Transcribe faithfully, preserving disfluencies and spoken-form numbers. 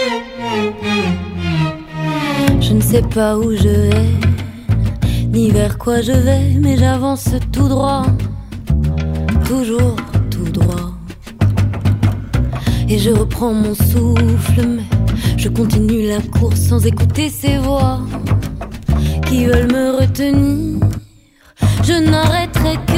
Je ne sais pas où je vais, ni vers quoi je vais, mais j'avance tout droit, toujours tout droit. Et je reprends mon souffle, mais je continue la course sans écouter ces voix qui veulent me retenir. Je n'arrêterai que